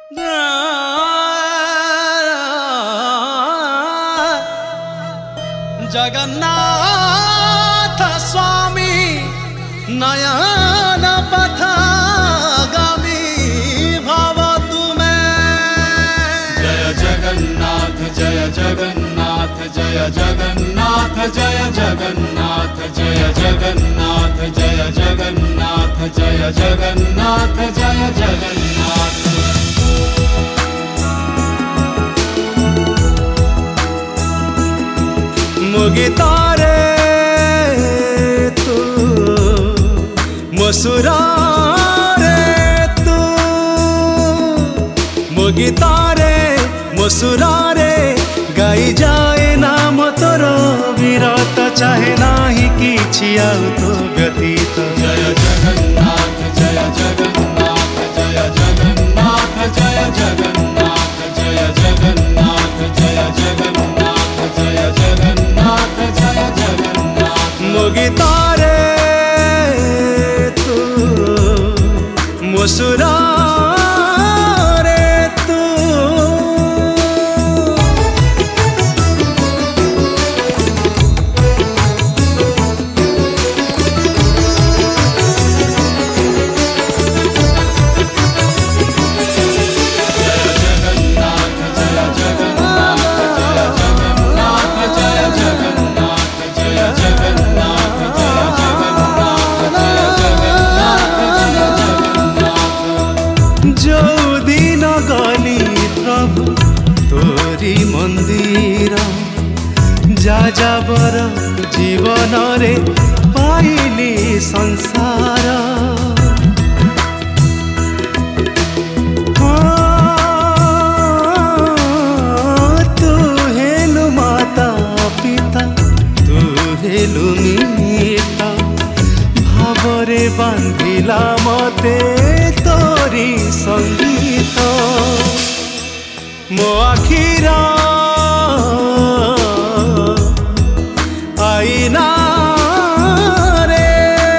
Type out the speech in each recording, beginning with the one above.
जगन्नाथ स्वामी नयन पथगामी भव तुमे। जय जगन्नाथ जय जगन्नाथ जय जगन्नाथ जय जगन्नाथ जय जगन्नाथ जय जगन्नाथ जय जगन्नाथ जय जगन्नाथ। मुगितारे तू मुसुरारे तू, मुगितारे मुसुरारे गाई जाए नाम तोर विरत चाहे नाही किछि आउ तो व्यतीत। जय जगन्नाथ जय जगन्नाथ जय जगन्नाथ जय जगन्नाथ जय जगन्नाथ जय जगन्नाथ जय जगन्नाथ जय जगन्नाथ। मुगितारे तू मुसुरारे तू। जो दिन गली प्रभु तोरी मंदिर जाजाबर जीवन रे पाइली संसार। तू हेलु माता पिता तू हेलु मीता भावरे बांधिला मते तोरी संगीत। मो आखिर आईना रे,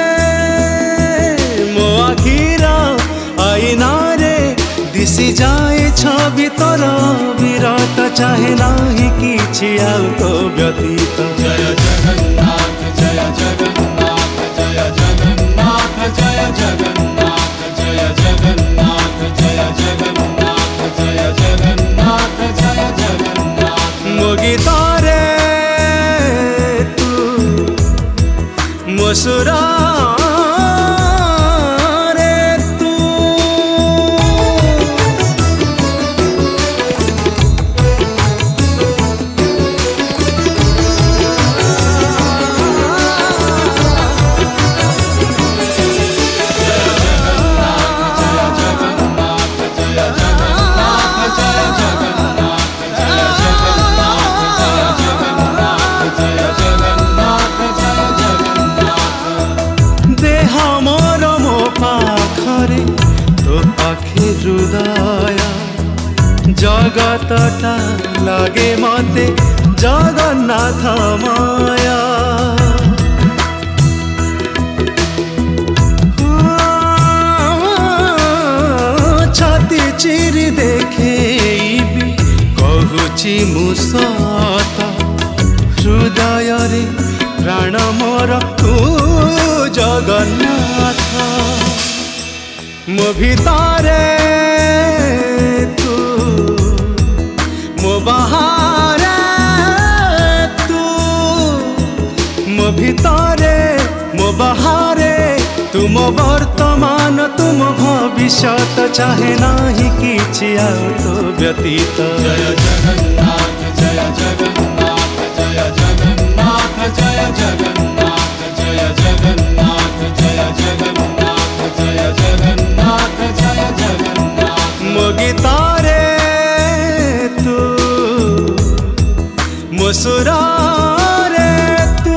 मो आखिर आईना रे दिशि जाए छवि तोर विरत चाहे नाही किछि आउ तो व्यतीत। जय जगन्नाथ जय जगन्नाथ जय जगन्नाथ जय जगन्नाथ जय जगन्नाथ जय जगन्नाथ जय जगन्नाथ जय जगन्नाथ। मुगितारे तू मुसुरारे तू। हृदय जगतटा लगे मते जगन्नाथ माया। छाती चिरी देखेबी कहुची मुसत हृदय रे प्राण मोर तू जगन्नाथ। मो भितारे तू मो बाहारे तू, मो भितारे मो बाहारे तुम वर्तमान तुम भविष्यत चाहे नाही किछि आउ तो व्यतीत। जय जगन्नाथ जय जगन्नाथ जय जगन्नाथ जय जगन्नाथ जय जगन्नाथ जय जगन्नाथ जय जगन्नाथ जय जगन्नाथ। मुगितारे तू मुसुरारे तू,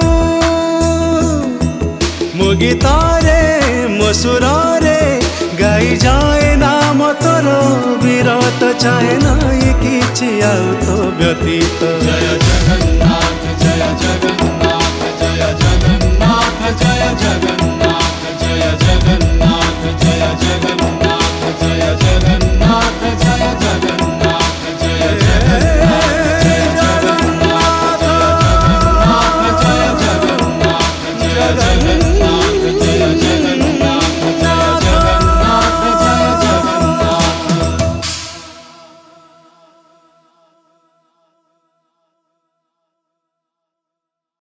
मुगितारे मुसुरारे गाई जाए नाम तोर विरत चाहे नाही किछि आउ तो व्यतीत। जय जगन्नाथ जय जगन्नाथ जय जगन्नाथ जय जगन्नाथ।